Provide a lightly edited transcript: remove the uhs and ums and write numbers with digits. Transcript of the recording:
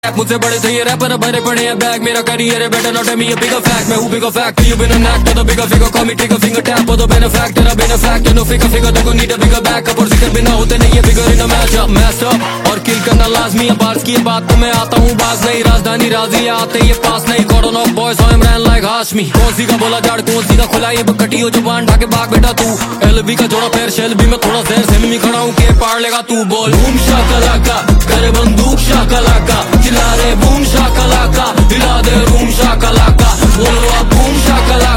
मुझसे बड़े थे ये रैपर भरे पड़े हैं बैग मेरा करियर है better not me a bigger fact मैं हूँ bigger fact you been an actor the bigger figure call me trigger finger tap और the benefactor a benefactor no figure figure तो नीड अ बिगर बैकअप और जिक्र बिना होते नहीं है figure in a matchup master और किल करना लाजमी है बार्स की बात तो मैं आता हूँ बाज नहीं राजधानी राजी आते ये पास नहीं cordon off boys I am run like Hashmi कौन का बोला जड़ कौन सी का खुला ये बकटी हो जुबान ढाके भाग बेटा तू एलबी का जोड़ा पैर शेल भी मैं थोड़ा जहर से मी खड़ा हूँ के पार लेगा तू बोल बूम शाकलाका करे बंदूक शाकलाका चिल्ला रे बूम शाकलाका हिला दे रूम शाकलाका बोलो अब बूम शाकलाका